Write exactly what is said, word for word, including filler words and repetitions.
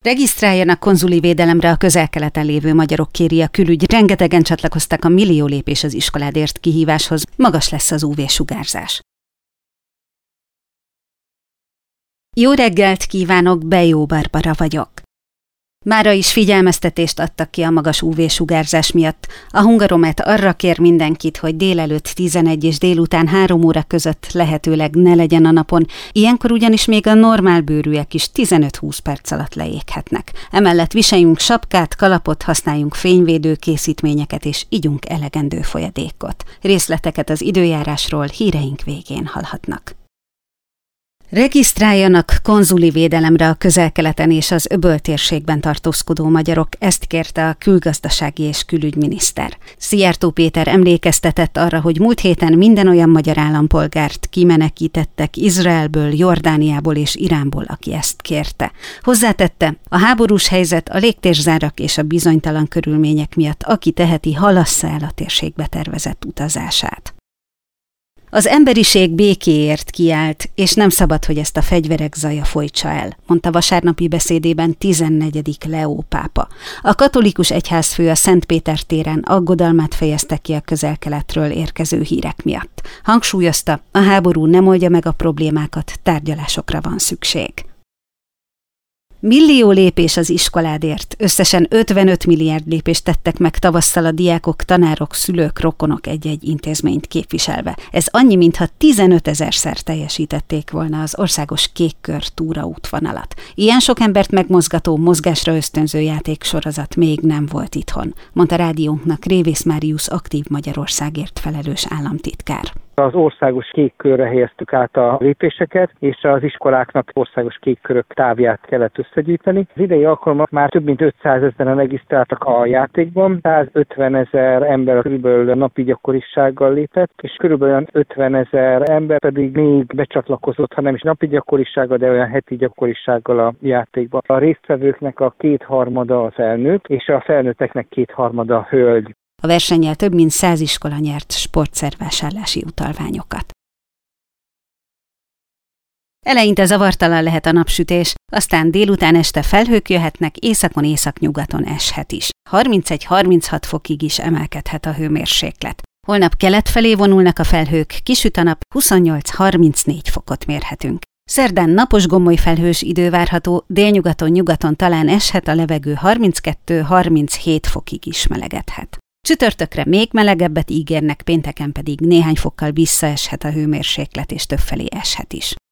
Regisztráljanak konzuli védelemre a Közel-Keleten lévő magyarok, kéri a külügy. Rengetegen csatlakoztak a millió lépés az iskoládért kihíváshoz. Magas lesz az ú vé-sugárzás. Jó reggelt kívánok, Bejó Barbara vagyok. Mára is figyelmeztetést adtak ki a magas ú vé-sugárzás miatt. A Hungaromet arra kér mindenkit, hogy délelőtt tizenegy és délután három óra között lehetőleg ne legyen a napon. Ilyenkor ugyanis még a normál bőrűek is tizenöt-húsz perc alatt leéghetnek. Emellett viseljünk sapkát, kalapot, használjunk fényvédő készítményeket és igyunk elegendő folyadékot. Részleteket az időjárásról híreink végén hallhatnak. Regisztráljanak konzuli védelemre a Közel-Keleten és az öböl térségben tartózkodó magyarok, ezt kérte a külgazdasági és külügyminiszter. Szijjártó Péter emlékeztetett arra, hogy múlt héten minden olyan magyar állampolgárt kimenekítettek Izraelből, Jordániából és Iránból, aki ezt kérte. Hozzátette, a háborús helyzet, a légtérzárak és a bizonytalan körülmények miatt aki teheti, halassza el a térségbe tervezett utazását. Az emberiség békéért kiállt, és nem szabad, hogy ezt a fegyverek zaja folytsa el, mondta vasárnapi beszédében tizennegyedik Leó pápa. A katolikus egyházfő a Szent Péter téren aggodalmát fejezte ki a Közel-Keletről érkező hírek miatt. Hangsúlyozta, a háború nem oldja meg a problémákat, tárgyalásokra van szükség. Millió lépés az iskoládért, összesen ötvenöt milliárd lépést tettek meg tavasszal a diákok, tanárok, szülők, rokonok egy-egy intézményt képviselve. Ez annyi, mintha tizenötezerszer teljesítették volna az országos kékkör túraútvonalat. Ilyen sok embert megmozgató, mozgásra ösztönző játéksorozat még nem volt itthon, mondta rádiónknak Révész Máriusz aktív Magyarországért felelős államtitkár. Az országos kékkörre helyeztük át a lépéseket, és az iskoláknak országos kékkörök távját kellett összegyűjteni. Az idei alkalommal már több mint ötszázezren regisztráltak a játékban, százötvenezer ember körülbelül napi gyakorisággal lépett, és körülbelül ötvenezer ember pedig még becsatlakozott, ha nem is napi gyakorisággal, de olyan heti gyakorisággal a játékban. A résztvevőknek a kétharmada a felnőtt, és a felnőtteknek kétharmada hölgy. A versennyel több mint száz iskola nyert sportszervásárlási utalványokat. Eleinte zavartalan lehet a napsütés, aztán délután este felhők jöhetnek, északon északnyugaton eshet is. harmincegy-harminchat fokig is emelkedhet a hőmérséklet. Holnap kelet felé vonulnak a felhők, kisüt a nap, huszonnyolc-harmincnégy fokot mérhetünk. Szerdán napos gomoly felhős idő várható, délnyugaton nyugaton talán eshet, a levegő harminckettő-harminchét fokig is melegedhet. Csütörtökre még melegebbet ígérnek, pénteken pedig néhány fokkal visszaeshet a hőmérséklet és többfelé eshet is.